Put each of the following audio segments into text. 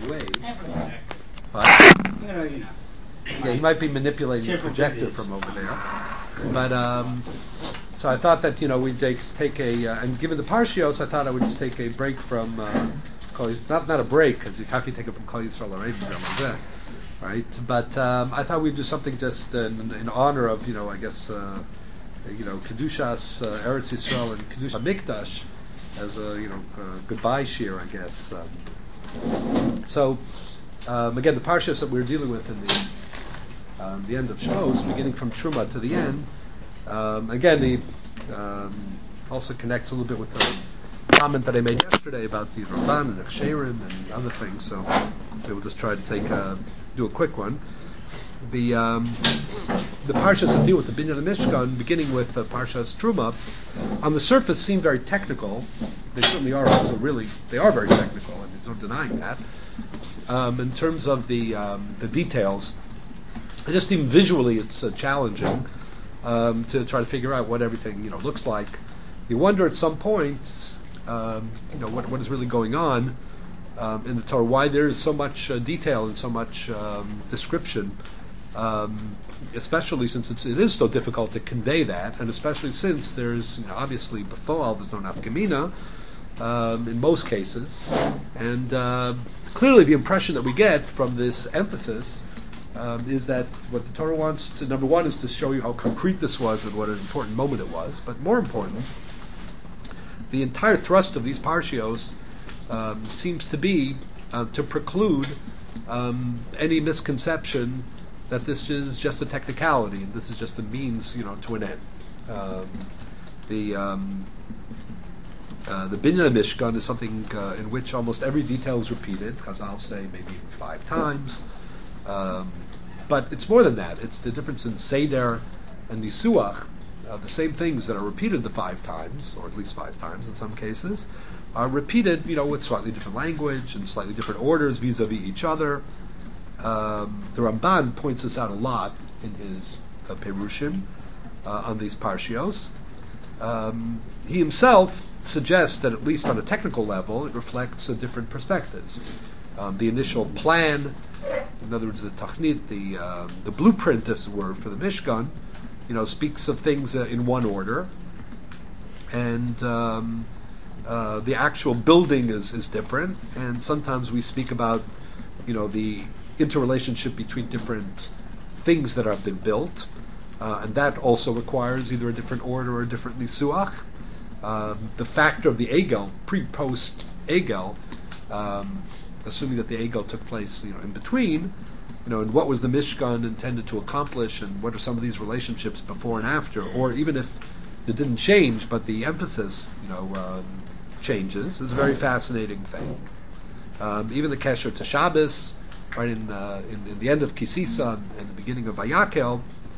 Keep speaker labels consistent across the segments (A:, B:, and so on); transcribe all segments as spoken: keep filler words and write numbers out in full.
A: way.
B: But,
A: You know, you know.
B: yeah, he might be manipulating the projector from over there. But um, so I thought that you know we'd take, take a uh, and given the Parshios, I thought I would just take a break from uh, Kol Yis- not not a break because how can you take it from Kol Yisrael or that, right? But um, I thought we'd do something just in, in honor of you know I guess uh, you know Kedushas uh, Eretz Yisrael and Kedusha Mikdash as a you know uh, goodbye shir, I guess. Um, so um, again, the Parshios that we're dealing with in the Um, the end of Shmos, beginning from Truma to the end. Um, again, the um, also connects a little bit with the comment that I made yesterday about the Ramban and Aksherim and other things. So we'll just try to take a, do a quick one. The um, the parshas that deal with the Binyan Mishkan, beginning with the Parshas Truma, on the surface seem very technical. They certainly are also really they are very technical, and there's no denying that. Um, in terms of the um, the details. Just even visually, it's uh, challenging um, to try to figure out what everything you know looks like. You wonder at some point, um, you know, what what is really going on um, in the Torah? Why there is so much uh, detail and so much um, description, um, especially since it's, it is so difficult to convey that, and especially since there's you know, obviously before there's no nafkamina um, in most cases, and uh, clearly the impression that we get from this emphasis. Um, is that what the Torah wants to, number one, is to show you how concrete this was and what an important moment it was, but more important, the entire thrust of these parshios um, seems to be uh, to preclude um, any misconception that this is just a technicality and this is just a means, you know, to an end. Um, the um, uh, the Binyan Mishkan is something uh, in which almost every detail is repeated, because I'll say maybe five times. Um, but it's more than that. It's the difference in Seder and Nisuach. Uh, the same things that are repeated the five times, or at least five times in some cases, are repeated, you know, with slightly different language and slightly different orders vis-a-vis each other. Um, the Ramban points this out a lot in his uh, Perushim uh, on these parshios. Um, he himself suggests that at least on a technical level, it reflects uh, different perspectives. Um, the initial plan, in other words, the tachnit, the uh, the blueprint, as it were, for the Mishkan, you know, speaks of things uh, in one order, and um, uh, the actual building is, is different. And sometimes we speak about, you know, the interrelationship between different things that have been built, uh, and that also requires either a different order or a different nisuach. Um, the factor of the egel, pre-post egel. Um, assuming that the Egel took place, you know, in between, you know, and what was the Mishkan intended to accomplish, and what are some of these relationships before and after, or even if it didn't change, but the emphasis, you know, um, changes, is a very fascinating thing. Um, even the Kesher to Shabbos, right in, uh, in in the end of Kisisa and the beginning of Vayakel,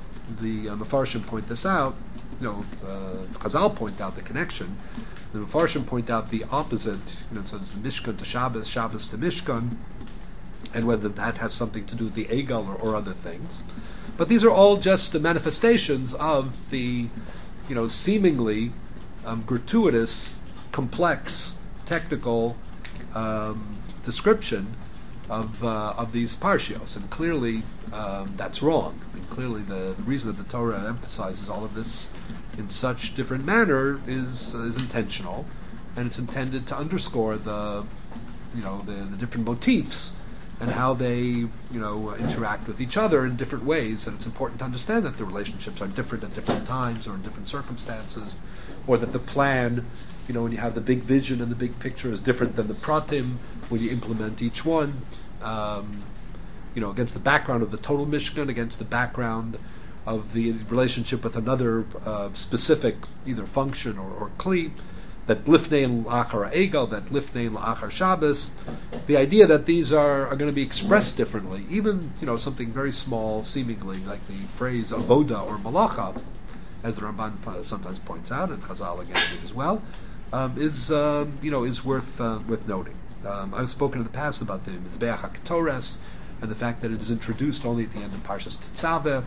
B: the uh, Mefarshim point this out. You know, uh, Chazal point out the connection. The Mefarshim point out the opposite. You know, so it's the Mishkan to Shabbos, Shabbos to Mishkan, and whether that has something to do with the Egel or, or other things. But these are all just the manifestations of the, you know, seemingly um, gratuitous, complex, technical um, description of uh, of these parshios, and clearly um, that's wrong. I mean, clearly the, the reason that the Torah emphasizes all of this in such different manner is uh, is intentional, and it's intended to underscore the you know the, the different motifs and how they you know uh, interact with each other in different ways. And it's important to understand that the relationships are different at different times or in different circumstances, or that the plan, you know, when you have the big vision and the big picture, is different than the pratim when you implement each one. Um, you know, against the background of the total Mishkan, against the background of the relationship with another uh, specific either function or, or kli, that lifnei la'achar egel, that lifnei la'achar Shabbos. The idea that these are, are going to be expressed differently, even you know something very small, seemingly like the phrase avoda or malacha, as the Ramban sometimes points out, and Chazal again did as well, um, is uh, you know is worth uh, worth noting. Um, I've spoken in the past about the Mizbeach HaKetores and the fact that it is introduced only at the end of Parshas Tetzaveh,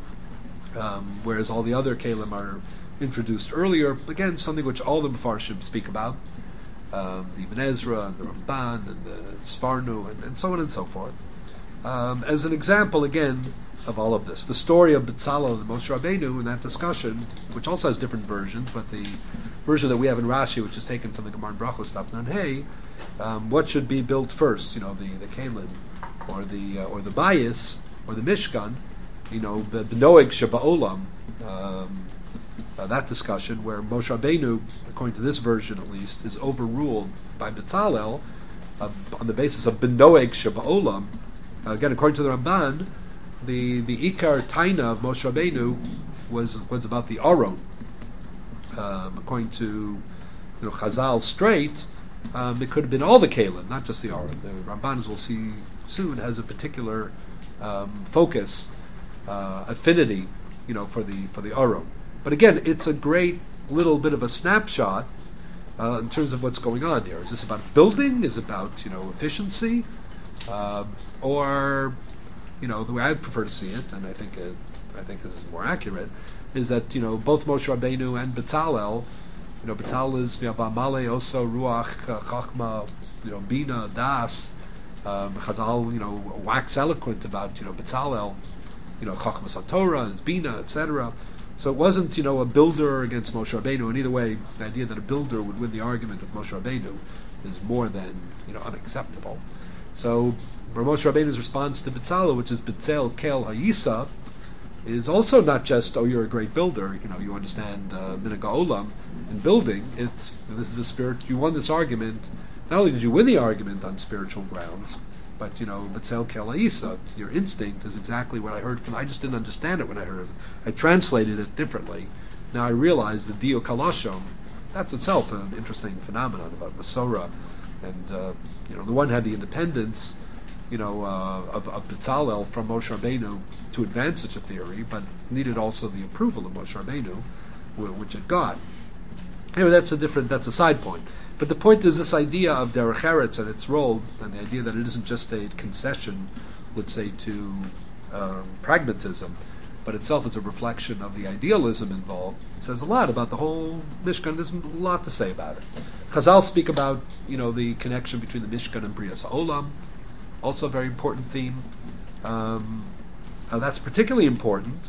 B: um, whereas all the other Kalim are introduced earlier. Again, something which all the Mefarshim speak about. um, the Ibn Ezra and the Ramban and the Sfarnu and, and so on and so forth. Um, as an example, again, of all of this. The story of Betzalel and Moshe Rabbeinu in that discussion, which also has different versions, but the version that we have in Rashi, which is taken from the Gemara and Brachos stuff, and hey, um, what should be built first? You know, the the Kalim, or the uh, or the Bayis, or the Mishkan. You know, the the Noeg Sheba'olam. Um, uh, that discussion where Moshe Rabbeinu, according to this version at least, is overruled by Betzalel uh, on the basis of Benoeg Sheba'olam. Uh, again, according to the Ramban, the the Ikar Taina of Moshe Rabbeinu was was about the Aron. Um, according to you know Chazal straight, um, it could have been all the Kalim, not just the Aron. The Ramban, as we'll see soon, has a particular um, focus, uh, affinity, you know, for the for the Aron. But again, it's a great little bit of a snapshot uh, in terms of what's going on here. Is this about building? Is it about you know efficiency, uh, or you know the way I prefer to see it, and I think it, I think this is more accurate, is that you know both Moshe Rabbeinu and Betzalel, you know Betzalel is you know V'amale Oso Ruach uh, Chachma, you know Bina Das, um, Chazal you know wax eloquent about you know Betzalel, you know Chachma Satorah, his Bina, et cetera. So it wasn't, you know, a builder against Moshe Rabbeinu. And either way, the idea that a builder would win the argument with Moshe Rabbeinu is more than, you know, unacceptable. So Moshe Rabbeinu's response to Betzalel, which is Betzel Kel Hayisa, is also not just, oh, you're a great builder, you know, you understand uh, Minhag Olam in building. It's this is a spirit. You won this argument. Not only did you win the argument on spiritual grounds, but, you know, Betzel Kel Hayisa, your instinct is exactly what I heard from. I just didn't understand it when I heard it. I translated it differently. Now I realize the Dio Kalashon, that's itself an interesting phenomenon about Masorah. And, uh, you know, on the one hand, the independence, you know, uh, of, of Betzalel from Moshe Rabbeinu to advance such a theory, but needed also the approval of Moshe Rabbeinu, which it got. Anyway, that's a different, that's a side point. But the point is this idea of Derech Eretz and its role, and the idea that it isn't just a concession, let's say, to um, pragmatism, but itself is a reflection of the idealism involved. It says a lot about the whole Mishkan. There's a lot to say about it. Chazal speak about, you know, the connection between the Mishkan and Brias HaOlam, also a very important theme. Um, uh, that's particularly important,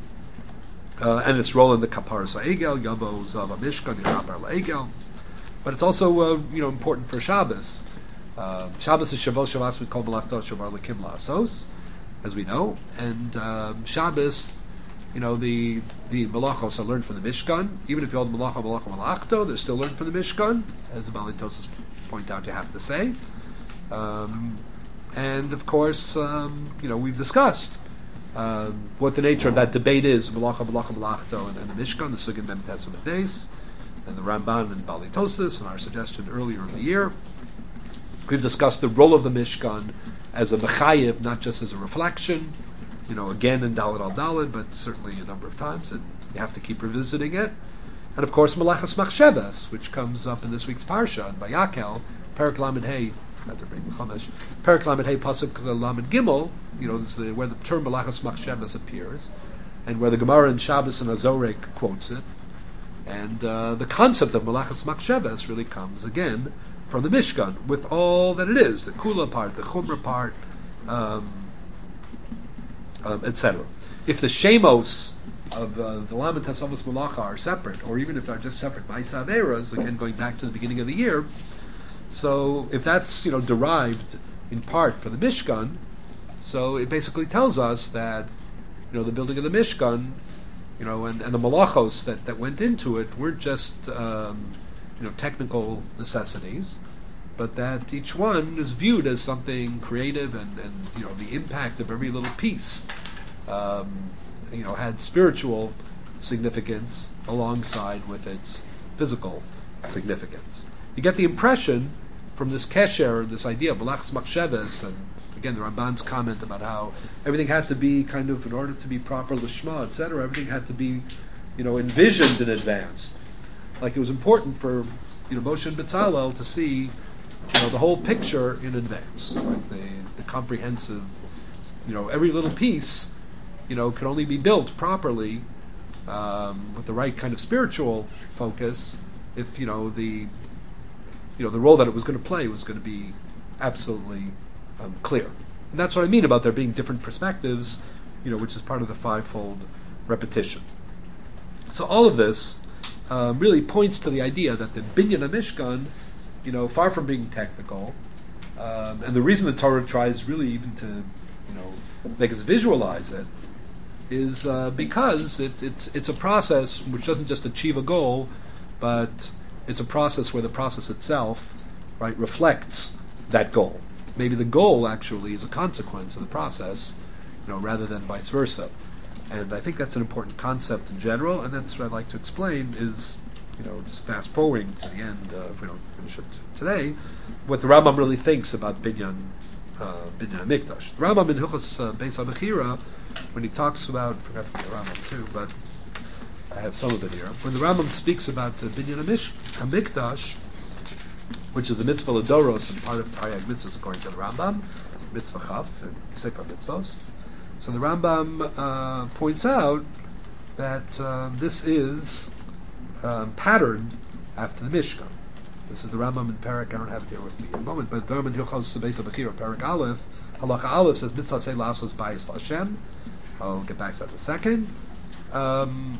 B: uh, and its role in the Kaparas HaEgel, Yavo Zav HaMishkan, Yirapar LaEgel. But it's also, uh, you know, important for Shabbos. Uh, Shabbos is Shavuot Shabbos we call Malachto Shavar Lekim Lasos, as we know, and um, Shabbos, you know, the the Malachos are learned from the Mishkan. Even if you hold Malacha Malacha Malachto, they're still learned from the Mishkan, as the Bali Tosas point out. You have to say, um, and of course, um, you know, we've discussed uh, what the nature of that debate is: Malacha Malacha Malachto and, and the Mishkan, the Sugin Mem Tesam and Beis, and the Ramban and Bali Tosas, and our suggestion earlier in the year. We've discussed the role of the Mishkan as a mechayev, not just as a reflection, you know, again in Daled al Daled, but certainly a number of times, and you have to keep revisiting it. And of course, Melachas Machshavas, which comes up in this week's Parsha, and Vayakel, Perek Lamed Hey, not to bring Chumash, Perek Lamed Hey, Pasuk Lamed Gimel, you know, this is the, where the term Melachas Machshavas appears, and where the Gemara in Shabbos and Azorek quotes it. And uh, the concept of Melachas Machshavas really comes again from the Mishkan, with all that it is, the Kula part, the Chumra part, um, um, et cetera. If the Shemos of uh, the Lamed Tesavos Malacha are separate, or even if they're just separate Ma'isa Averas, again going back to the beginning of the year, so if that's, you know, derived in part from the Mishkan, so it basically tells us that, you know, the building of the Mishkan, you know, and, and the Malachos that, that went into it weren't just um, you know, technical necessities, but that each one is viewed as something creative, and, and you know, the impact of every little piece, um, you know, had spiritual significance alongside with its physical significance. You get the impression from this kesher, this idea of Melachas Machshavas, and again the Ramban's comment about how everything had to be kind of, in order to be proper lishma, et cetera, everything had to be, you know, envisioned in advance. Like it was important for, you know, Moshe and Betzalel to see, you know, the whole picture in advance, like the, the comprehensive, you know, every little piece, you know, could only be built properly um, with the right kind of spiritual focus if, you know, the you know, the role that it was going to play was going to be absolutely um, clear. And that's what I mean about there being different perspectives, you know, which is part of the fivefold repetition. So all of this um, really points to the idea that the Binyan HaMishkan, you know, far from being technical, um, and the reason the Torah tries really even to, you know, make us visualize it, is uh, because it, it's it's a process which doesn't just achieve a goal, but it's a process where the process itself, right, reflects that goal. Maybe the goal actually is a consequence of the process, you know, rather than vice versa. And I think that's an important concept in general, and that's what I'd like to explain is, you know, just fast forwarding to the end, uh, if we don't finish it today, what the Rambam really thinks about Binyan uh, Binyan HaMikdash. The Rambam in Hilchos uh, Beis HaBechira, when he talks about, I forgot to get the Rambam too, but I have some of it here. When the Rambam speaks about uh, Binyan HaMikdash, which is the mitzvah Ladoros and part of Taryag mitzvahs according to the Rambam, mitzvah Chaf and Sefer Mitzvos. So the Rambam uh, points out that uh, this is um, patterned after the Mishkan. This is the Rambam in Perek, I don't have it here with me in a moment, but the Rambam in Hilchos Beis HaBechira, Perek Aleph, Halacha Aleph says, Mitzvah Sei Lasos Bayis L'Hashem. I'll get back to that in a second. Um,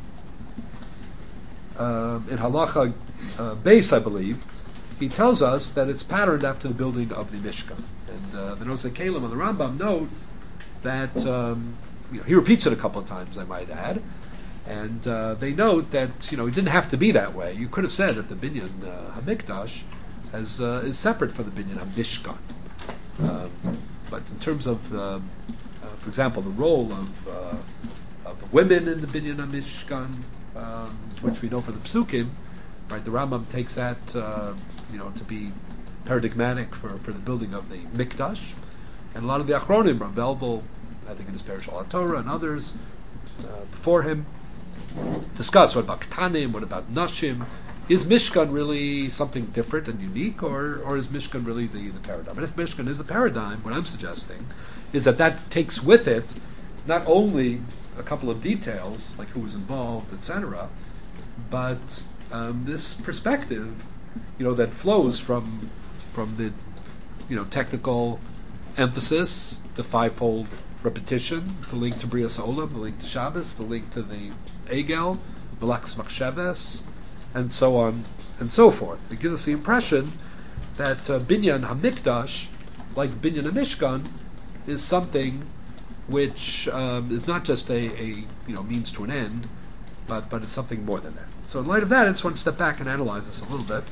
B: uh, in Halacha uh, Beis, I believe, he tells us that it's patterned after the building of the Mishkan. And uh, the Nosei Kalim on the Rambam note that, um, you know, he repeats it a couple of times, I might add, and uh, they note that, you know, it didn't have to be that way. You could have said that the Binyan uh, HaMikdash has, uh, is separate from the Binyan HaMishkan. Um, but in terms of, uh, uh, for example, the role of, uh, of women in the Binyan HaMishkan, um, which we know from the Psukim, right, the Rambam takes that, uh, you know, to be paradigmatic for, for the building of the Mikdash. And a lot of the Achronim, Rav Belbel, I think in his Perish Al Torah, and others uh, before him, discuss what about Ktanim, what about Nashim. Is Mishkan really something different and unique, or or is Mishkan really the, the paradigm? And if Mishkan is the paradigm, what I'm suggesting is that that takes with it not only a couple of details, like who was involved, et cetera, but um, this perspective, you know, that flows from from the, you know, technical emphasis, the fivefold repetition, the link to Brias Olam, the link to Shabbos, the link to the Egel, Malachas Machsheves, and so on and so forth. It gives us the impression that uh, Binyan HaMikdash, like Binyan HaMishkan, is something which um, is not just a, a you know means to an end, but but it's something more than that. So in light of that, I just want to step back and analyze this a little bit.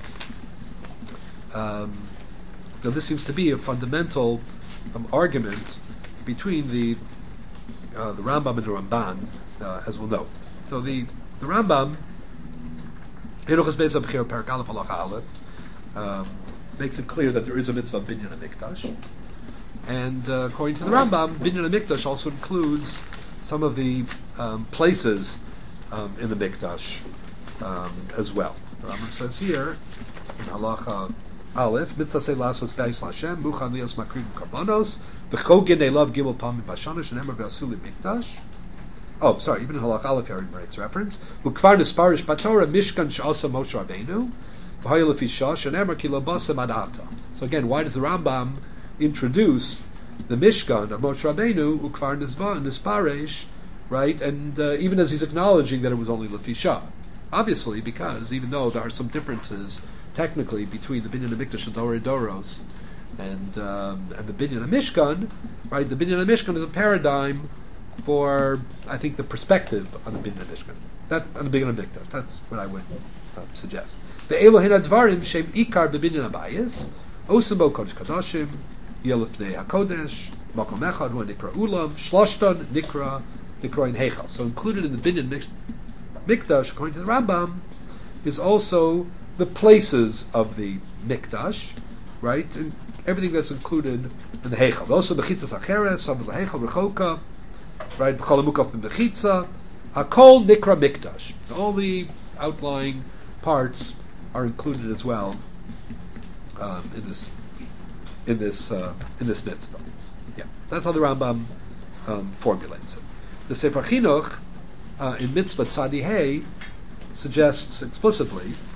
B: Um, you know, this seems to be a fundamental um, argument between the uh, the Rambam and the Ramban, uh, as we'll note. So the the Rambam, Hilchos Beis HaBechira, Perek Aleph, Halacha Aleph, um, makes it clear that there is a mitzvah of Binyan HaMikdash, and uh, according to the Rambam, Binyan HaMikdash also includes some of the um, places um, in the Mikdash um, as well. The Rambam says here in Halacha Aleph, Mitzvah Sei Lasos Bayis L'Hashem, Muchan Lios Makrim Karbanos, V'Chogin Elav Gimel Pamim Bashana Shenemar V'Asuli Mikdash. Oh, sorry, even in Halach Aleph here makes reference. Ukvar Nisparish Batorah Mishkan Sh'asa Moshe Rabbeinu V'Hayel Lefi Shah Shenemar Ki Labasa Madata. So again, why does the Rambam introduce the Mishkan of Moshe Rabbeinu Ukvar Nisparish, right? And uh, even as he's acknowledging that it was only Lefi Shah, obviously, because even though there are some differences technically between the Binyan HaMikdash and Dorei Doros and um, and the Binyan HaMishkan, right? The Binyan HaMishkan is a paradigm for, I think, the perspective on the Binyan HaMishkan. That on the Binyan HaMikdash. That's what I would uh, suggest. The Elohin Advarim Shem Ikar BeBinyan HaBayis Osimo Kodesh Kadoshim Yelifnei HaKodesh Makom Echad Hu Nikra Ulam Shloshton Nikra Nikroin Heichal. So included in the Binyan Mikdash, according to the Rambam, is also the places of the Mikdash, right? And everything that's included in the Heichal. Also Bechitzas Acheres, some of the Heichal Rechoka, right? B'cholamukaf and Bechitza, Hakol Nikra Mikdash. All the outlying parts are included as well um, in this in this uh, in this mitzvah. Yeah, that's how the Rambam um, formulates it. The Sefer Chinuch uh, in Mitzvah Tzadi Hey suggests explicitly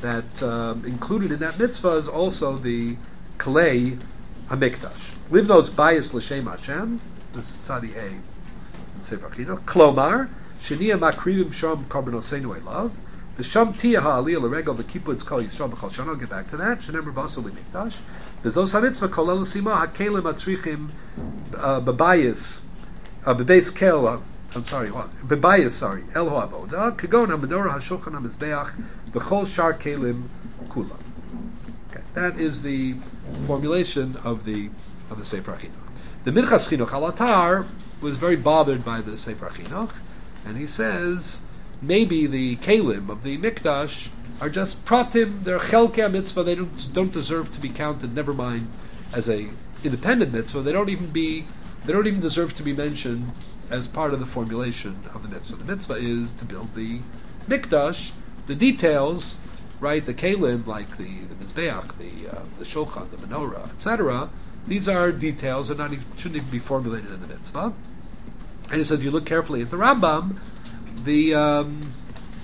B: that um, included in that mitzvah is also the Kalei HaMikdash. Livnos Bayis L'Shem Hashem, this is Tzadi A in Sefer Chinuch, Klomar, Sheniya Makrivim Shom Karbonosenu Elav, the Sham Tia HaAliyah L'Regel V'Kipputz Kol Yisrael B'Chol Shana, I'll get back to that, Shenemar Vasu L'Mikdash, V'Zos HaMitzvah Kol El Sima HaKelim HaTzrichim B'Bayis, B'Beis Kel, I'm sorry, what? B'Bayis, sorry, El HaAvoda, Kagon HaMenorah HaShulchan HaMizbeach, V'Chol Shar Kelim Kula. Okay, that is the formulation of the of the Sefer Chinuch. The Minchas Chinuch Alatar was very bothered by the Sefer Chinuch, and he says maybe the Kelim of the Mikdash are just pratim, they're chelkei mitzvah, they don't don't deserve to be counted, never mind as a independent mitzvah, they don't even be they don't even deserve to be mentioned as part of the formulation of the mitzvah. The mitzvah is to build the Mikdash, the details, right, the Kelim, like the, the Mizbeach, the uh, the Shulchan, the Menorah, et cetera, these are details that not even, shouldn't even be formulated in the mitzvah. And he said, if you look carefully at the Rambam, the um,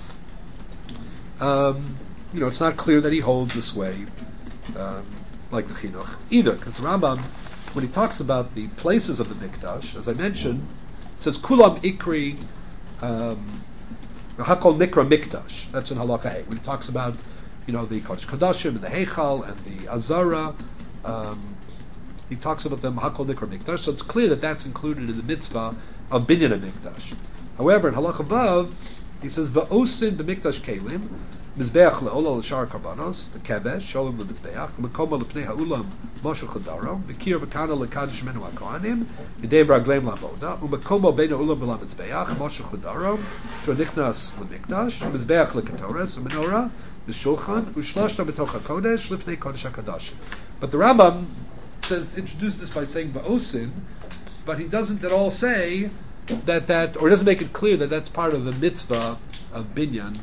B: um, you know, it's not clear that he holds this way, um, like the Chinuch either, because the Rambam, when he talks about the places of the Mikdash, as I mentioned, it says Kulam Ikri um, Hakol Nikra Mikdash. That's in Halacha Hey. When he talks about, you know, the Kodesh Kodashim and the Heichal and the Azara, um, he talks about them Hakol Nikra Mikdash. So it's clear that that's included in the mitzvah of Binyan Mikdash. However, in Halacha Vav, he says Va'osin b'Mikdash Kelim Mizbeach le'olah l'shar karbanos v'kevesh sholem le'mizbeach v'mekoma l'pnei ha'ulam moshe chadaro v'kir v'kana l'kadish menu ha'kohanim v'deim ragleim la'avoda v'mekoma bein ha'ulam v'lamizbeach moshe chadaro v'nichnas l'mikdash v'mizbeach l'ketores v'menorah v'shulchan v'shloshta b'toch ha'kodesh l'pnei kodesh ha'kadashim. But the Rambam says, introduces this by saying va'osin, but he doesn't at all say that that, or doesn't make it clear that that's part of the mitzvah of Binyan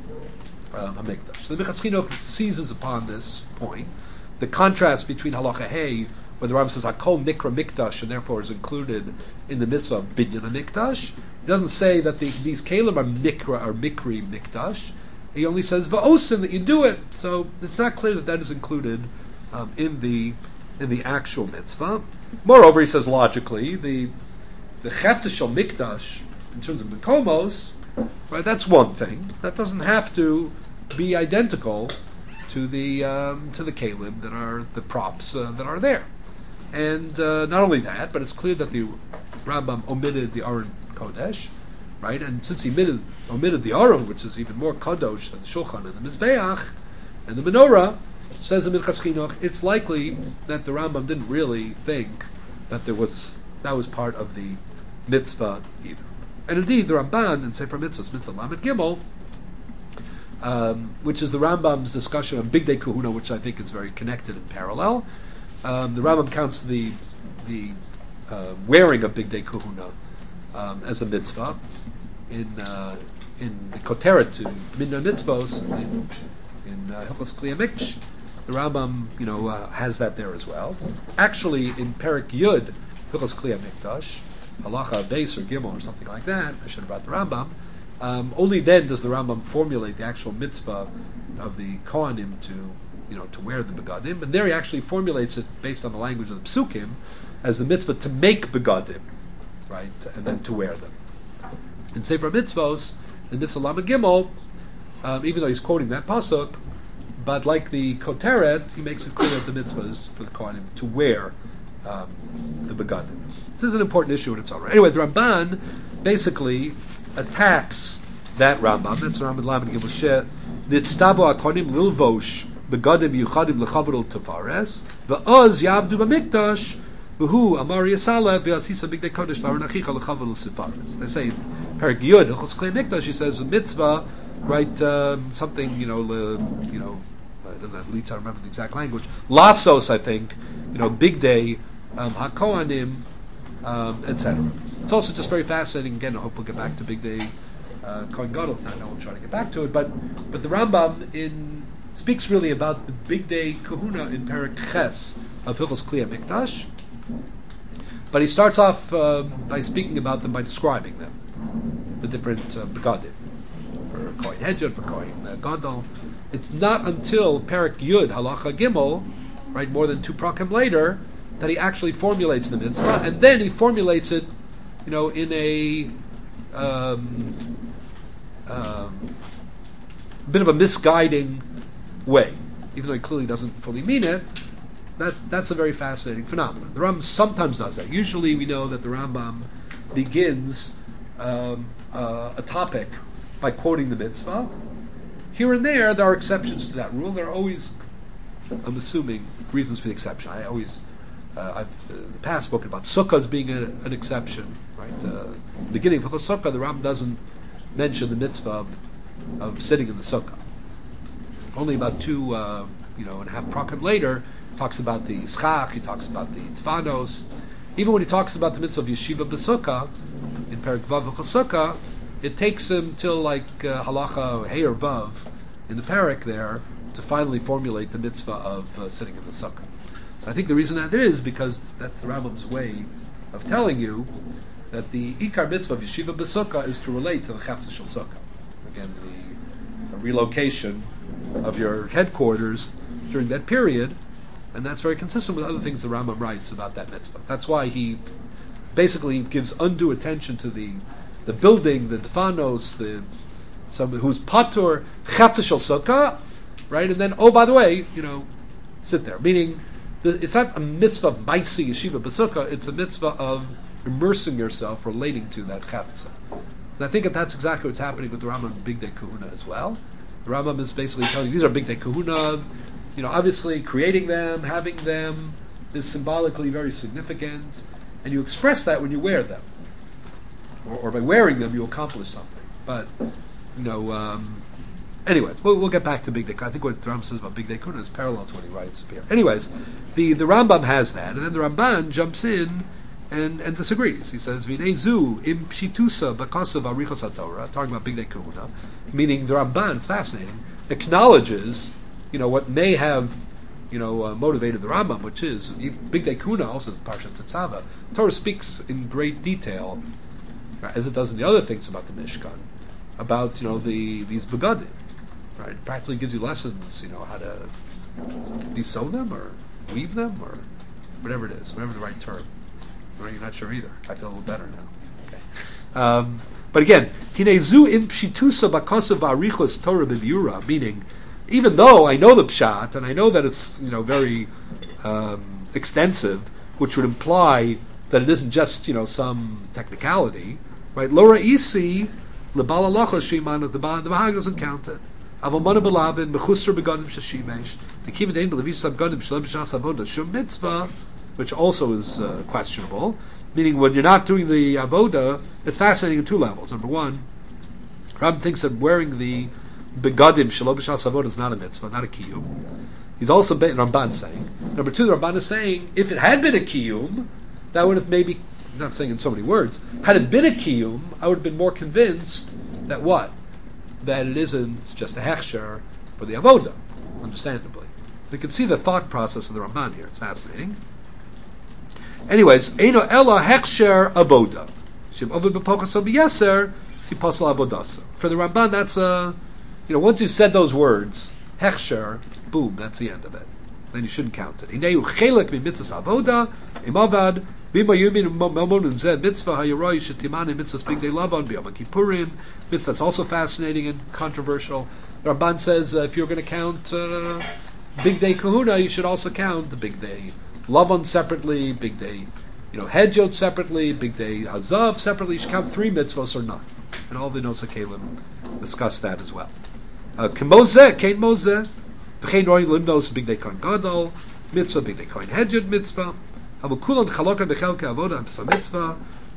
B: um, HaMikdash. So the Minchas Chinuch seizes upon this point, the contrast between Halacha Hey, where the Rambam says Hakol Nikra Mikdash, and therefore is included in the mitzvah of Binyan HaMikdash. He doesn't say that the, these Kalim are Nikra or Mikri Mikdash. He only says Va'osin, that you do it. So it's not clear that that is included um, in the in the actual mitzvah. Moreover, he says logically, the the Chetza Shel Mikdash, in terms of Mekomos, right, that's one thing. That doesn't have to be identical to the um, to the Kalim that are the props uh, that are there. And uh, not only that, but it's clear that the Rambam omitted the Aron Kodesh, right? And since he omitted, omitted the Aron, which is even more Kadosh than the Shulchan and the Mizbeach and the Menorah, says the Minchas Chinuch, it's likely that the Rambam didn't really think that there was that was part of the mitzvah either. And indeed, the Ramban in Sefer Mitzvahs, Mitzvah Lamed Gimel, um, which is the Rambam's discussion of Big Day Kahuna, which I think is very connected and parallel. Um, the Rambam counts the the uh, wearing of Big Day Kahuna um, as a mitzvah in uh, in the Koteret to Minna Mitzvos in in Hilchos Kli HaMikdash. The Rambam, you know, uh, has that there as well. Actually, in Perek Yud, Hilchos Kli HaMikdash, Halacha Beis or Gimel or something like that, I should have brought the Rambam, um, only then does the Rambam formulate the actual mitzvah of the Kohanim to, you know, to wear the begadim, and there he actually formulates it based on the language of the Psukim as the mitzvah to make begadim, right, and then to wear them. In Sefer Mitzvos, in Mitzvah Lamed Gimel, um, even though he's quoting that pasuk, but like the Koteret, he makes it clear that the mitzvah is for the Kohanim to wear um, the begadim. This is an important issue in its own right. Anyway, the Ramban basically attacks that Rambam. That's Rambam Lamed Gimel Sheh. Nitztabo Akonim Lilvosh begadim yuchadim lechavurul tefares ve'oz yavdu b'mikdash v'hu amar yasala v'asisa bigdei kodesh v'arnachicha lechavurul sefares. They say Perek Yud Hilchos Kli HaMikdash. He says the mitzvah, right? Um, something, you know, le, you know. I don't know, at least I remember the exact language. Lasos, I think, you know, Big Day, um, HaKohanim, um, et cetera. It's also just very fascinating. Again, I hope we'll get back to Big Day uh, Kohen Gadol. I know we'll try to get back to it, but but the Rambam in speaks really about the Big Day Kahuna in Perek Ches of Hilchos Kli HaMikdash. But he starts off uh, by speaking about them by describing them, the different uh, begadim for Kohen Hedjot, for Kohen uh, Gadol. it's not until Perek Yud Halacha Gimel, right, more than two prakim later, that he actually formulates the mitzvah, and then he formulates it, you know, in a um, um, bit of a misguiding way, even though he clearly doesn't fully mean it. That that's a very fascinating phenomenon. The Rambam sometimes does that. Usually, we know that the Rambam begins um, uh, a topic by quoting the mitzvah. Here and there, there are exceptions to that rule. There are always, I'm assuming, reasons for the exception. I always, uh, I've uh, in the past spoken about sukkah as being a, an exception. Right, uh, the beginning of the sukkah, the Rambam doesn't mention the mitzvah of, of sitting in the sukkah. Only about two, uh, you know, and a half prakim later, talks about the schach. He talks about the tfanos. Even when he talks about the mitzvah of yeshiva b'sukkah in Perek Vav Sukkah, it takes him till like uh, halacha hey or vav in the parak there to finally formulate the mitzvah of uh, sitting in the sukkah. So I think the reason that is because that's the Rambam's way of telling you that the ikar mitzvah of yeshiva b'sukkah is to relate to the chavtza shel sukkah. Again, the, the relocation of your headquarters during that period, and that's very consistent with other things the Rambam writes about that mitzvah. That's why he basically gives undue attention to the the building, the defanos, the someone who's patur chavtza shel sukkah, right? And then, oh, by the way, you know, sit there. Meaning, the, it's not a mitzvah of maisi yeshiva b'sukkah. It's a mitzvah of immersing yourself, relating to that chavtza. And I think that that's exactly what's happening with the Rambam and Big Day Kahuna as well. The Rambam is basically telling you these are Big Day Kahuna. You know, obviously, creating them, having them is symbolically very significant, and you express that when you wear them. Or, or by wearing them, you accomplish something. But, you know, um, anyways, we'll, we'll get back to Big Day. I think what the Rambam says about Big Day Kuna is parallel to what he writes here. Anyways, the, the Rambam has that, and then the Ramban jumps in and, and disagrees. He says, V'nei zu im pshitusa b'kasav arichos haTorah, talking about Big Day Kuna, meaning the Ramban, it's fascinating, acknowledges, you know, what may have, you know, uh, motivated the Rambam, which is, Big Day Kuna also is Parshat Tetzaveh. Torah speaks in great detail, as it does in the other things about the Mishkan, about, you know, the these begadim, right? It practically gives you lessons, you know, how to de-sew them or weave them or whatever it is, whatever the right term. Right? You're not sure either. I feel a little better now. Okay. Um, but again, hinezu im pshitusa b'kasav arichos Torah b'viura, meaning, even though I know the pshat and I know that it's, you know, very um, extensive, which would imply that it isn't just, you know, some technicality. Right? Lo ra'isi lebal halacha sheiman of the Bahag, the Bahag doesn't count it. Avamana belabin mechusar begadim shashimesh the kivadein belevish sabgadim shalem b'shas avoda shum mitzvah, which also is uh, questionable. Meaning, when you're not doing the avoda, it's fascinating in two levels. Number one, Rambam thinks that wearing the begadim shalom b'shas avoda is not a mitzvah, not a kiyum. He's also be- Ramban saying. Number two, the Ramban is saying if it had been a kiyum, that would have maybe, not saying in so many words, had it been a kiyum, I would have been more convinced that what? That it isn't just a hechsher for the avoda, understandably. So you can see the thought process of the Ramban here. It's fascinating. Anyways, Eino Ella hechsher avoda. Shem ovid b'pokaso b'yeser, he pasal avodasa. For the Ramban, that's a, you know, once you said those words, hechsher, boom, that's the end of it. Then you shouldn't count it. Hineu chelek mi mitzvahs avoda, im avad, bima yumin momon and zed mitzvah hayaroi shetimani mitzvahs big day lavon b'yom kippurim. Mitzvah that's also fascinating and controversial. The Ramban says uh, if you're going to count uh, big day kahuna, you should also count the big day lavon separately, big day, you know, hedjot separately, big day hazav separately. You should count three mitzvahs or not. And all the Nosei Kalim discuss that as well. Kemozeh, kein mozeh. V'chein roi limnos big day kohen gadol mitzvah, big day kohen hedjot mitzvah. Havu kulon chaloka v'chelke avoda psa mitzvah.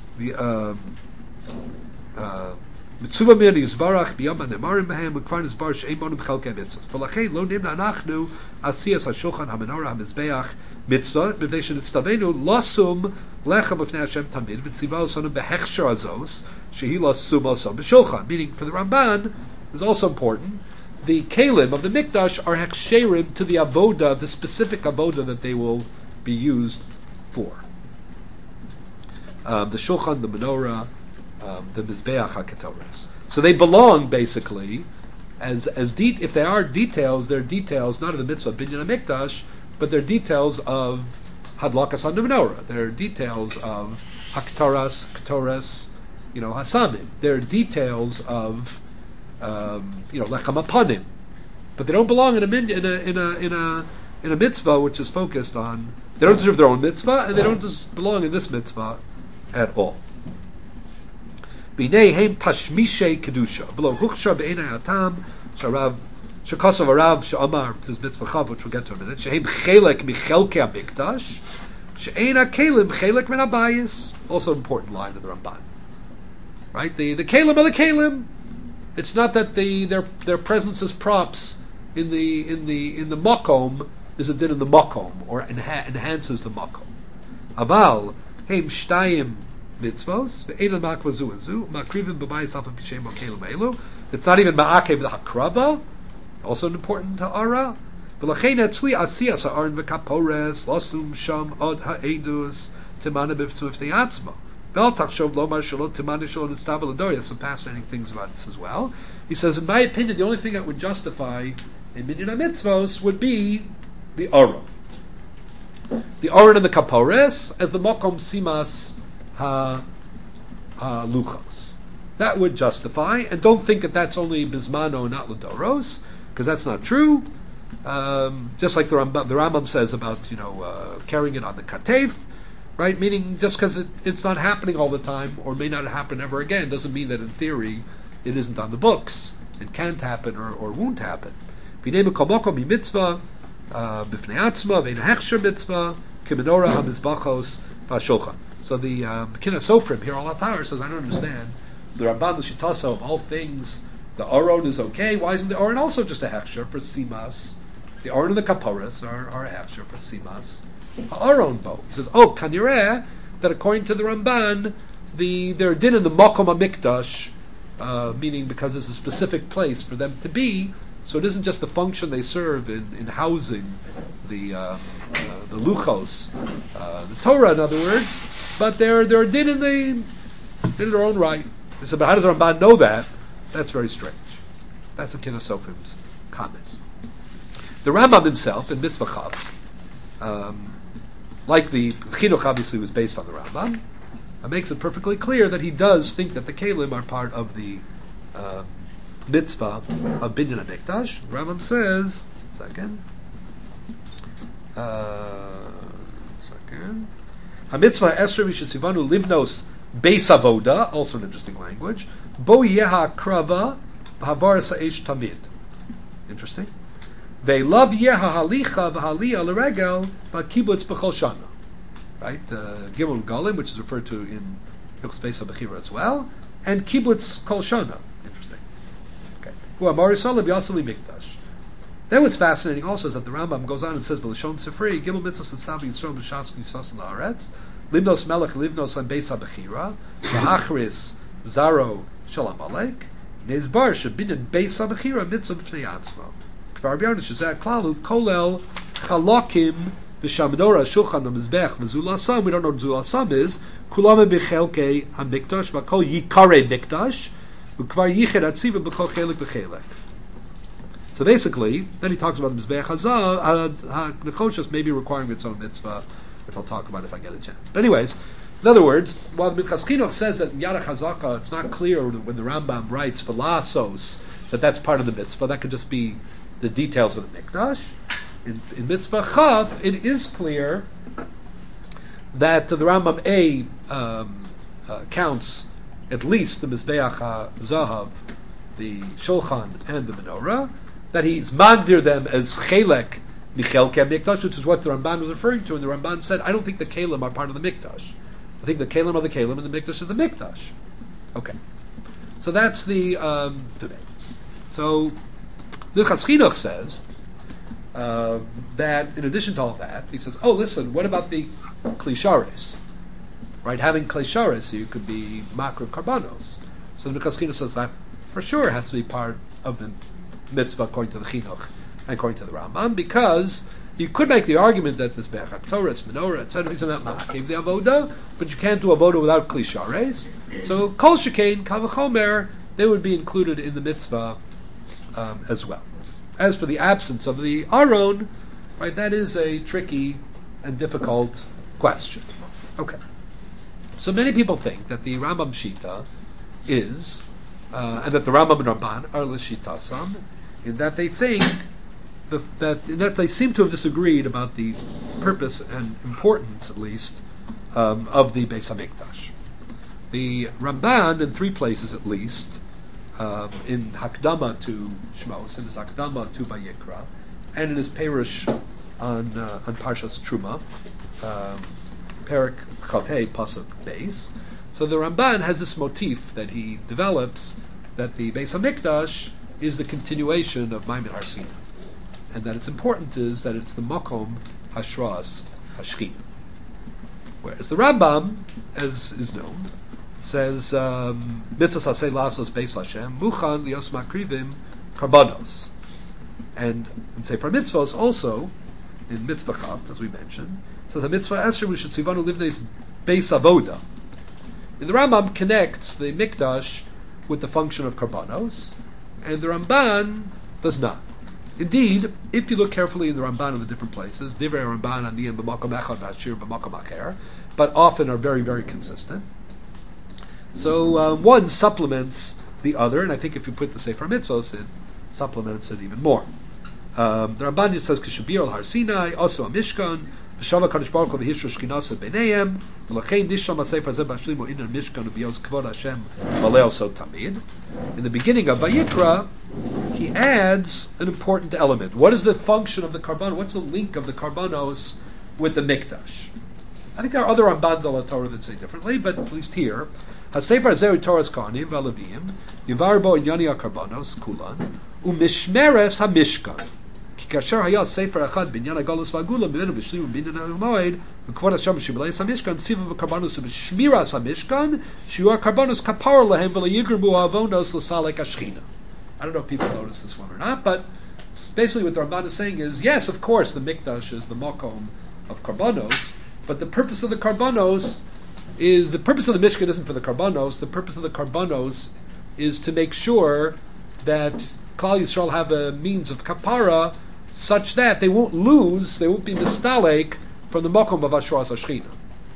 B: Mitzvah mir yizbarach b'yom hanemarim b'hem v'kvar nizbar she'ein bonim b'chelke mitzvahs. V'lachein lo nimna anachnu asiyas hashulchan hamenorah hamizbeach mitzvah mipnei shenitztavenu losum lechem b'fnei Hashem tamid v'tziva osanu b'hechsher azos shehi losum osam b'shulchan. Meaning, for the Ramban, is also important. The kalim of the mikdash are hechsherim to the avoda, the specific avoda that they will be used for. Um, the shulchan, the menorah, um, the mizbeach haketoras. So they belong basically as as de- if they are details, they're details not of the mitzvah binyan hamikdash, but they're details of hadlakas on the menorah. They're details of haktaras, ktoras, you know, hasamim. They're details of um, you know lechem apanim, but they don't belong in a min- in a in a in a in a mitzvah which is focused on. They don't deserve their own mitzvah, and they don't just belong in this mitzvah at all. B'nei heim tashmishay kedusha v'lo huchsha b'einay hatam sharav shekasav arav she'amar this mitzvah chav, which we'll get to in a minute, she'heim chelek michelkei hamikdash she'ein hakelim chelek min habayis. Also an important line of the Ramban. Right, the the kelim are the kelim. It's not that the their their presence as props in the in the in the makom is a din in the makom or enha- enhances the makom. Aval heim shtayim mitzvos ve'ein makva zu zu makrivim b'bayis alpha pishem kelim elu. It's not even ma'akev the hakrava. Also an important ha'ara. V'lachein etzli asiyas ha'aron v'kapores losum sham od ha'edus timana b'vtzuf te'atzma. Some fascinating things about this as well. He says, in my opinion, the only thing that would justify a minyan mitzvos would be the aron. The aron and the kapores as the mokom simas ha, ha luchos. That would justify, and don't think that that's only bismano, not ladoros, because that's not true. Um, just like the Rambam, the Rambam says about you know uh, carrying it on the katev. Right, meaning just because it, it's not happening all the time, or may not happen ever again, doesn't mean that in theory it isn't on the books. It can't happen or, or won't happen. Mitzvah, b'fnei atzma, v'ein hechsher mitzvah, kimenora hamizbachos v'ashulchan. So the um, Kina Sofrim here, Al Atar says, I don't understand. The Ramban l'shitasa of all things, the aron is okay. Why isn't the aron also just a hechsher for simas? The aron and the kaparas are, are a hechsher for simas. Ha'aron bo. He says, oh, kanireh, that according to the Ramban, the they're din in the Makom HaMikdash, uh, meaning because it's a specific place for them to be, so it isn't just the function they serve in, in housing the uh, uh, the luchos, uh, the Torah, in other words, but they're they're din in the in their own right. He said, but how does the Ramban know that? That's very strange. That's a Kina Sofrim's comment. The Rambam himself in Mitzvah Chav, um, like the Chinuch obviously was based on the Rambam, it makes it perfectly clear that he does think that the Kelim are part of the uh, mitzvah of Binyan HaMikdash. The Rambam says, second, uh, second, HaMitzvah Esrei Mishetzivanu Livnos Beis Avoda, also an interesting language, Bo Yeha Krava V'Havar Sa'esh Tamid. Interesting. They love yeha halicha v'haliyah l'regel v'kibbutz b'chol shana. Right, uh, Gimel Galim, which is referred to in Hilchos Beis HaBechira as well, and kibbutz kol shana. Interesting. Okay. Who amar yisalav yasali mikdash. Then what's fascinating also is that the Rambam goes on and says, "B'lashon Sifri Gimel mitzvos and Savi Yisrael b'shas Yisasan la'aretz Limnos Melech Livnos on Beis HaBechira v'achris Zaro Shel Amalek Nezbar Shabinin Beis HaBechira Mitzvah B'fnei Atzma." Kolel chalakim v'shamnora shulchan v'mizbech v'zulasam. We don't know what zulasam is. Kulame b'chelkei hamikdash v'kol yikare mikdash v'kvar yiched atziva b'kol chelik v'chelek. So basically, then he talks about the mizbech hazav. Nechoshas maybe requiring its own mitzvah, which I'll talk about if I get a chance. But anyways, in other words, while the Minchas Chinuch says that in Yad HaChazaka it's not clear when the Rambam writes philasos that that's part of the mitzvah. That could just be the details of the Mikdash. In, in Mitzvah Chav, it is clear that the Rambam A um, uh, counts at least the Mizbeach HaZahav, the Shulchan, and the Menorah, that he's magdir them as Chelek Michelke Mikdash, which is what the Ramban was referring to, and the Ramban said, I don't think the Kalim are part of the Mikdash. I think the Kalim are the Kalim, and the Mikdash is the Mikdash. Okay. So that's the um, debate. So Minchas Chinuch says uh, that in addition to all that, he says, oh, listen, what about the Klisharis? Right, having Klisharis, you could be Makriv Karbanos. So the Minchas Chinuch says that for sure has to be part of the mitzvah according to the Chinuch and according to the Rambam, because you could make the argument that this Be'achak Torah, Menorah, et cetera, these are not Ma'akev the Avoda, but you can't do Avoda without Klishares. So Kol Shekain, Kavachomer, they would be included in the mitzvah um, as well. As for the absence of the Aron, right, that is a tricky and difficult question. Okay. So many people think that the Rambam Shita is, uh, and that the Rambam and Ramban are l'shitasam, in that they think the, that in that they seem to have disagreed about the purpose and importance, at least, um, of the Beis Hamikdash. The Ramban, in three places at least, um, in Hakdama to Shmos, in his Hakdama to Vayikra, and in his Perush on uh, on Parshas Truma, um, Perik Chavhei Pasuk Beis. So the Ramban has this motif that he develops that the Beis Hamikdash is the continuation of Maimon Har Sinai, and that it's important is that it's the Makom Hashras Hashchina. Whereas the Rambam, as is known, says Mitzvah Sasei Lasos Beis Hashem Muchan Lios Makrivim Karbanos, and in Sefer Mitzvos also in Mitzvah Chav, as we mentioned, says the Mitzvah Esher we should Sivanu Livnei's Beis Avoda. And the Rambam connects the Mikdash with the function of Karbanos, and the Ramban does not. Indeed, if you look carefully in the Ramban in the different places, Divrei Ramban Aniyim b'makom echad v'ashir b'makom acher, but often are very, very consistent. So uh, one supplements the other, and I think if you put the Sefer Mitzvos, it supplements it even more. Um, the Ramban says, "Kishabir al Har Sinai, also a Mishkan, v'shava Kadosh Baruch Hu v'hishru Shchinasa b'neihem, v'lachein nisham ha'sefer zeh b'ashlimu inan Mishkan u'biyos kvod Hashem v'aleo so tamid." In the beginning of Vayikra, he adds an important element. What is the function of the Karbanos? What's the link of the Karbanos with the Mikdash? I think there are other Rambans al Torah that say differently, but at least here, HaSefer Zeru Torah's Karnim v'Alevim Yivar bo Inyani HaKarbanos Kulan u'Mishmeres HaMishkan Ki Kasher Hayat Sefer Echad Binyan HaGalus v'Agula Mimenu B'Shlim Binyan HaMoed V'Kvod Hashem B'Shibaleis HaMishkan Tzivu v'Karbanos u'B'Shmiras HaMishkan Shiur HaKarbanos Kapar Lahem v'Layigrimu HaAvonos L'Salek HaShchina. I don't know if people notice this one or not, but basically what the Ramban is saying is, yes, of course, the Mikdash is the Makom of Karbanos, but the purpose of the Karbanos is, the purpose of the Mishkan isn't for the Karbanos, the purpose of the Karbanos is to make sure that Klal Yisrael have a means of kapara such that they won't lose, they won't be mistalek from the Makom of Hashras HaShchina.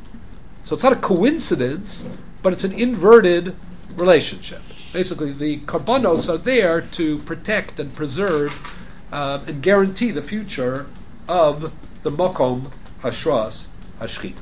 B: So it's not a coincidence, but it's an inverted relationship. Basically, the Karbanos are there to protect and preserve uh, and guarantee the future of the Makom Hashras Hashchina.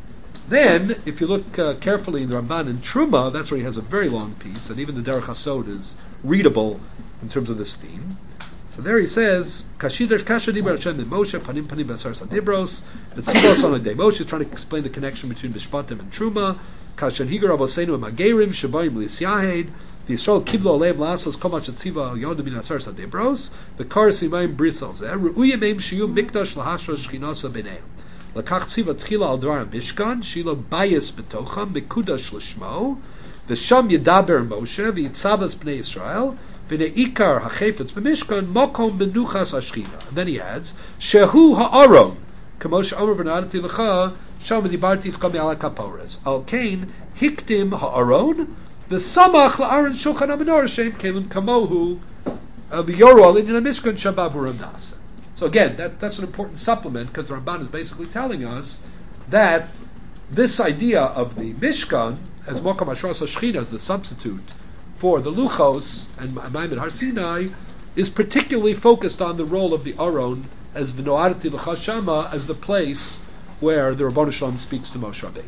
B: Then, if you look uh, carefully in the Ramban and Truma, that's where he has a very long piece, and even the Derech HaSod is readable in terms of this theme. So there he says, "Kashider Kasha Dibur Hashem and Moshe Panim Panim B'Asar Sadibros." The Tzibos on the day Moshe is trying to explain the connection between Mishpatim and Truma. Kashan Higar Avoseinu and Magerim Shabayim Lisyahed. The Yisrael Kiblo Alev Lasos Komach Tziva Yodim Min Asar Sadibros. The Karas Yimayim Brisel Zeh Ru'uyemim Shiyum Mikdash Lahashra Shchinasa B'Neim. Lakach Tziva Tchila Al Dvar Mishkan Shilo Bayis B'Tocham Mikudash L'Shmo V'Sham Yedaber Moshe V'Yitzavas B'nei Yisrael V'nei Ikar HaChefetz B'Mishkan Mokom Benuchas HaShchina. And then he adds Shehu Ha'aron Kamosh Omer V'Nadati L'Cha Sham V'Dibarti L'Cha Me'ala Kapores Al Kain Hiktim Ha'aron V'Samach La'aron Shulchan HaMenorah Shem Kelim Kamohu V'Yoru Al Inyan HaMishkan Shabav U'Ramnasa. So again, that, that's an important supplement, because the Ramban is basically telling us that this idea of the Mishkan as Mokom Hashras HaShchina, as the substitute for the Luchos and Maimon Har Sinai, is particularly focused on the role of the Aron as V'Noarti L'Cha Shama, as the place where the Rabbanu Shalom speaks to Moshe Rabbeinu.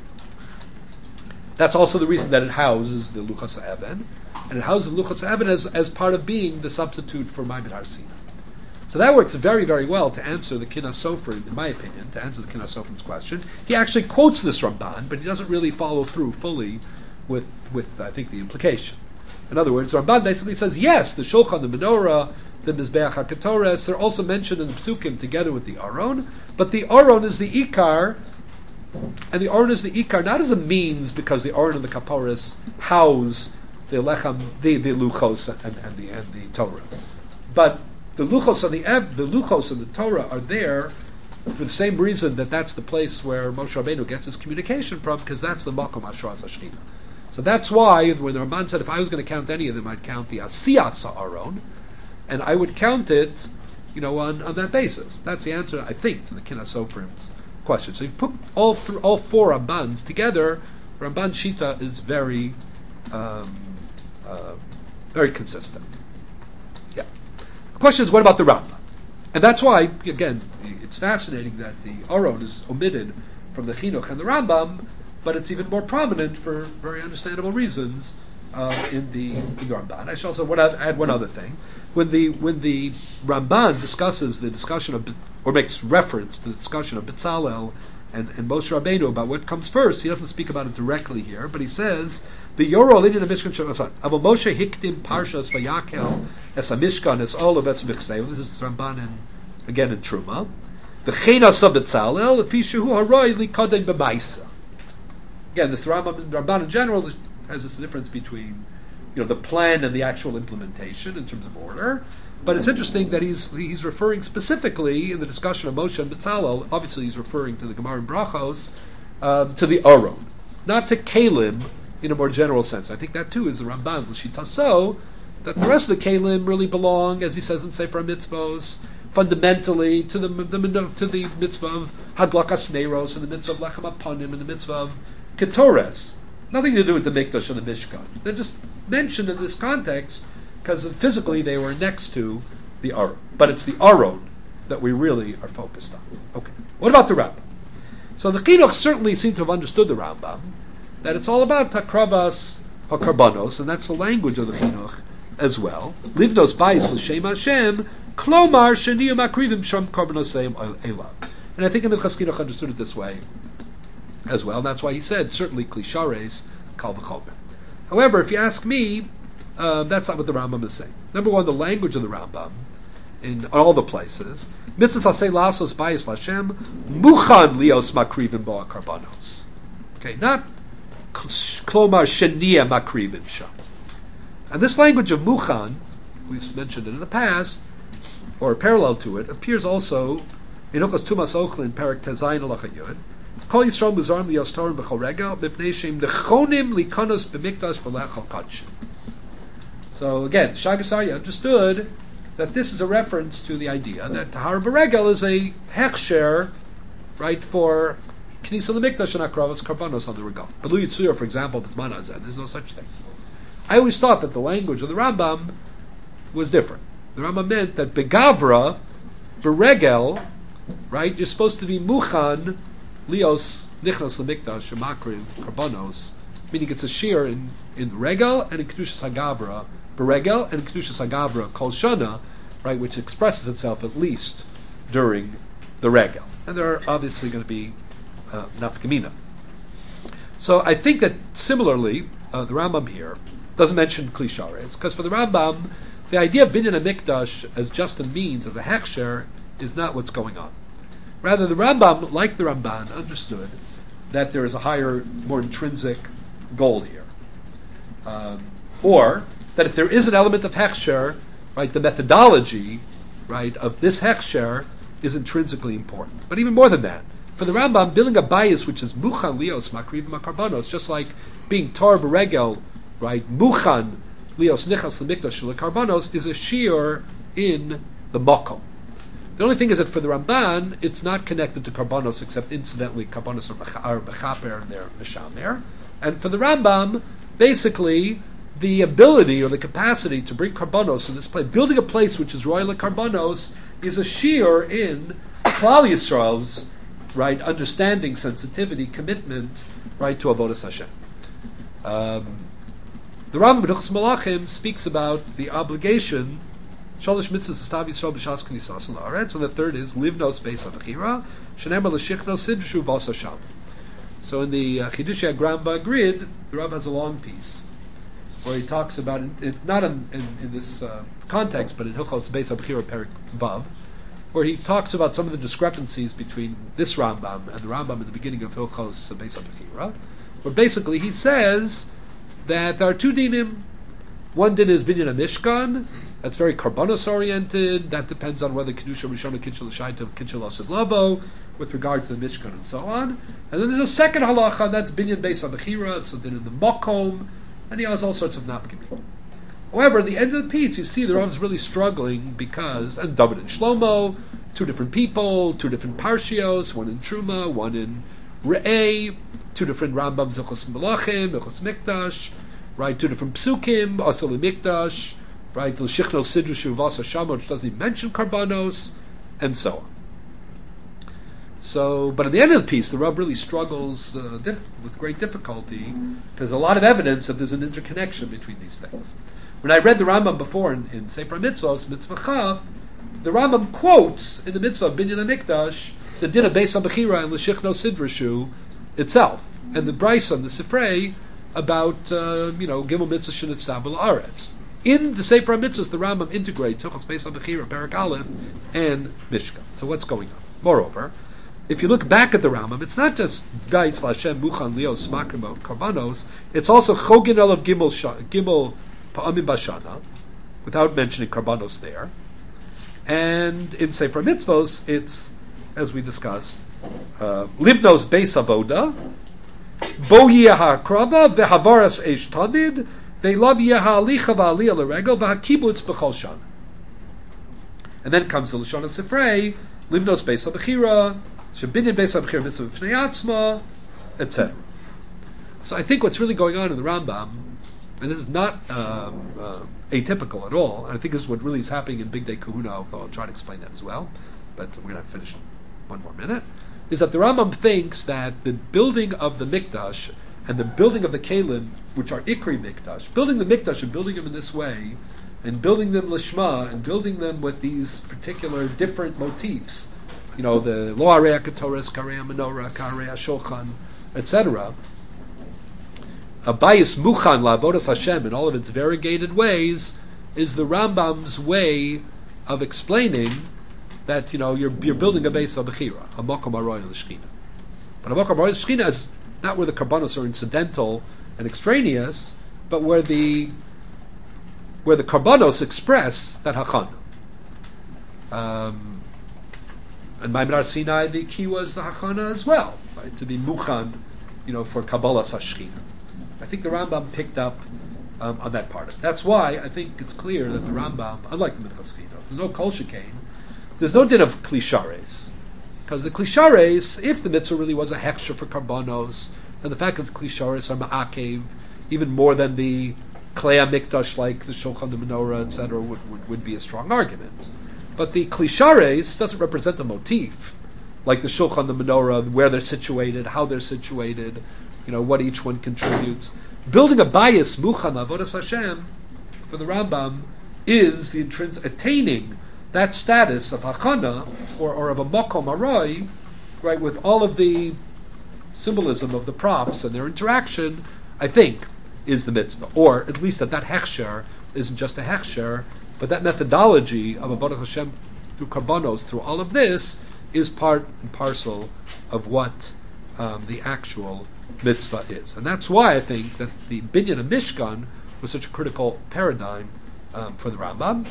B: That's also the reason that it houses the Luchos HaEven, and it houses the Luchos HaEven as, as part of being the substitute for Maimon Har Sinai. So that works very, very well to answer the Kinas Sofer, in my opinion, to answer the Kinas Sofer's question. He actually quotes this Ramban, but he doesn't really follow through fully with, with I think, the implication. In other words, the Ramban basically says, yes, the Shulchan, the Menorah, the Mizbeach HaKetores, they're also mentioned in the Psukim together with the Aron, but the Aron is the Ikar, and the Aron is the Ikar not as a means, because the Aron and the Kaporis house the Lechem, the, the Luchos and, and, the, and the Torah. But the Luchos and the Ev, the Luchos and the Torah are there for the same reason that that's the place where Moshe Rabbeinu gets his communication from, because that's the Makom Hashras HaShchina. So that's why when the Ramban said if I was going to count any of them, I'd count the Asiyas HaAron, and I would count it, you know, on, on that basis. That's the answer, I think, to the Kinas Soprim's question. So you put all th- all four Rambans together. Ramban Shita is very, um, uh, very consistent. Yeah. The question is, what about the Rambam? And that's why, again, it's fascinating that the Aron is omitted from the Chinuch and the Rambam, but it's even more prominent for very understandable reasons uh, in the in the Ramban. I should also want to add one other thing. When the when the Ramban discusses the discussion of, or makes reference to the discussion of Betzalel and, and Moshe Rabbeinu about what comes first, he doesn't speak about it directly here, but he says the Yoro Linyan Mishkan Shabbat. Avo Moshe hikdim parshas vayakel es Mishkan es all of es michsei. This is Ramban and again in Truma. The Chena Sab Betzalel the Pishu Haroi Li Kadei B'Maisa. Again, this Ramban, Ramban in general has this difference between, you know, the plan and the actual implementation in terms of order. But it's interesting that he's he's referring specifically in the discussion of Moshe and Betzalel. Obviously, he's referring to the Gemara in Brachos, um, to the Aron, not to Kalim in a more general sense. I think that too is the Ramban l'shita so that the rest of the Kalim really belong, as he says in Sefer Mitzvos, fundamentally to the, the to the mitzvah of Hadlakas Neiros and the mitzvah of Lechem Apanim and the mitzvah of Ketores. Nothing to do with the Mikdash and the Mishkan. They're just mentioned in this context because physically they were next to the Aron. But it's the Aron that we really are focused on. Okay. What about the Rambam? So the Chinuch certainly seem to have understood the Rambam, that it's all about Takravas HaKarbanos, and that's the language of the Chinuch as well. Livnos Bayis L'Shem Hashem, Klomar Sheniyam Akrivim Sham Karbanosayim Elav. And I think Minchas Chinuch understood it this way as well. And that's why he said, certainly Klishares, Kal V'chomer. However, if you ask me, uh, that's not what the Rambam is saying. Number one, the language of the Rambam, in all the places, Mitzvah Sasei Lasos Bayis L'Shem, Muchan Lios Makrivim Bo Karbanos. Okay, not Klomar Shenia Makrivim Sham. And this language of Muchan, we've mentioned it in the past, or parallel to it, appears also in Hilchos Tumas Ochlin, Perek Tezayin Halacha Yud. Kol Yisrael Muzarim Liyostorim B'chol Rega, Mipnei Shem Nechonim Likanos B'Mikdash V'Lechol Kadshim. So again, Shagasari understood that this is a reference to the idea that Tahar B'Regel is a hechsher, right, for Knisa L'Mikdash and Akravas Karbanos on the Regal. But Lu Yitzuyah, for example, B'Zman Hazeh, there's no such thing. I always thought that the language of the Rambam was different. The Rambam meant that Begavra, B'Regel, right, you're supposed to be Muchan, Lios, Nichnas L'Mikdash, Shemakriv, Karbanos, meaning it's a shear in, in Regel and in Kedushas HaGavra, B'Regel and in Kedushas HaGavra, Kol Shana, right, which expresses itself at least during the Regel. And there are obviously going to be uh, Nafkamina. So I think that similarly, uh, the Rambam here doesn't mention Klishares, because for the Rambam, the idea of Binyan HaMikdash as just a means, as a hechsher, is not what's going on. Rather, the Rambam, like the Ramban, understood that there is a higher, more intrinsic goal here. Um, or that if there is an element of hechsher, right, the methodology, right, of this hechsher is intrinsically important. But even more than that, for the Rambam, building a bias which is muchan lios makriv makarbanos, just like being tar b'regel, right, muchan lios nichas l'mikdash l'karbanos, is a shiur in the makom. The only thing is that for the Ramban, it's not connected to karbanos, except incidentally karbanos are mechaper and they're meshamer. And for the Rambam, basically, the ability or the capacity to bring karbanos in this place, building a place which is royal karbanos, is a shiur in Klal Yisrael's, right, understanding, sensitivity, commitment, right, to avodas Hashem. Um, the Rambam in Hilchos Malachim speaks about the obligation. Shalosh mitzvahs stav Yisrael b'shas knisas la'aretz, and the third is livnos beis havachira shenemar l'shichno sidrshu v'as Hashem. So in the uh, Chidushei HaGramba grid, the Rav has a long piece where he talks about it, it not in, in, in this uh, context, but in Hilchos beis havachira Perek Vav, where he talks about some of the discrepancies between this Rambam and the Rambam at the beginning of Hilchos beis havachira, where basically he says that there are two dinim. One din is binyan mishkan, that's very karbanos oriented. That depends on whether kedusha rishona kitchel l'shayta kitchel asid lavo, with regard to the mishkan and so on. And then there's a second halacha, that's binyan beis havachira. It's a din in the makom, and he has all sorts of nafkamim. However, at the end of the piece, you see the Rav is really struggling because, and David and Shlomo, two different people, two different parshios, one in Truma, one in Re'eh, two different Rambams, Ilchos Melachim, Ilchos Mikdash, right, two different Psukim, Asal Mikdash, right, L'Shichno Sidru Shuvasa Shama, which doesn't even mention Karbanos, and so on. So, but at the end of the piece, the Rav really struggles uh, diff- with great difficulty because a lot of evidence that there's an interconnection between these things. When I read the Rambam before in, in Sefer Mitzvos, Mitzvah Chav, the Rambam quotes in the Mitzvah of Binyan HaMikdash the din of Beis HaBechira and L'Shichno Sidrashu itself, and the Brisa and the Sifrei about, uh, you know, Gimel Mitzvah Shenitzav L'Aretz. In the Sefer Mitzvahs, the Rambam integrates Hilchos Beis HaBechira, Perek Aleph, and Mishkan. So what's going on? Moreover, if you look back at the Rambam, it's not just Gais Lashem Muchan Leos Makrimot Karbanos. It's also Chogin El of Gimel Gimel Pa'amim Bashana, without mentioning Karbanos there. And in Sefer Mitzvos, it's, as we discussed, uh, Libnos Beis Avoda, Bo Yeha Krava VeHavaras Eish Tamid VeLav Yeha Alicha VaAliyah L'Regel VaHakibutz B'Chol Shana. And then comes the Lashon Sifrei, Livnos Beis HaBechira, Shabinyan Beis HaBechira Mitzvah B'Fnei Atzma, et cetera. So I think what's really going on in the Rambam, and this is not um, uh, atypical at all, and I think this is what really is happening in Big Day Kahuna, although I'll try to explain that as well, but we're going to finish in one more minute, is that the Rambam thinks that the building of the Mikdash and the building of the Kalim, which are Ikri Mikdash, building the Mikdash and building them in this way, and building them Lishma, and building them with these particular different motifs, you know, the Lo Areya Ketoras, Kareya Menorah, Kareya Shulchan, et cetera, Abayis Muchan La'avodas Hashem in all of its variegated ways is the Rambam's way of explaining that, you know, you're you're building a base of Bechira, a Mokom Aroy L'Shechina. But a Mokom Aroy L'Shechina is not where the Karbanos are incidental and extraneous, but where the where the Karbanos express that Hachana. Um, and Maimon Sinai, the key was the Hachana as well, right? To be Muchan, you know, for Kabbalah Sashchina. I think the Rambam picked up um, on that part of it. That's why I think it's clear that the Rambam, unlike the Minchas Chinuch, there's no Kol Shekain, there's no din of Klishares. Because the Klishares, if the mitzvah really was a hechsher for Karbanos, and the fact that the Klishares are Ma'akev, even more than the Klei HaMikdash, like the Shulchan, the Menorah, et cetera, would, would, would be a strong argument. But the Klishares doesn't represent a motif, like the Shulchan, the Menorah, where they're situated, how they're situated, you know, what each one contributes. Building a bias, Muchan, Avodas Hashem, for the Rambam, is the intrinsic, attaining that status of Hachana, or, or of a Mokom Aroy, right, with all of the symbolism of the props and their interaction, I think, is the mitzvah. Or at least that that hechsher isn't just a hechsher, but that methodology of Avodas Hashem through Karbanos, through all of this, is part and parcel of what um, the actual mitzvah is. And that's why I think that the Binyan of Mishkan was such a critical paradigm um, for the Rambam.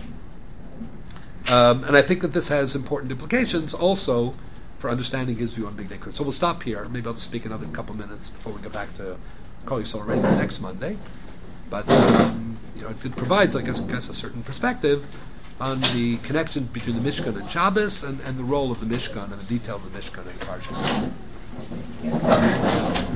B: Um, and I think that this has important implications also for understanding his view on Big Day Kehuna. So we'll stop here. Maybe I'll just speak another couple minutes before we go back to Kol Yisrael Radio next Monday. But um, you know, it provides, I guess, I guess, a certain perspective on the connection between the Mishkan and Shabbos, and, and the role of the Mishkan and the detail of the Mishkan in Parshas.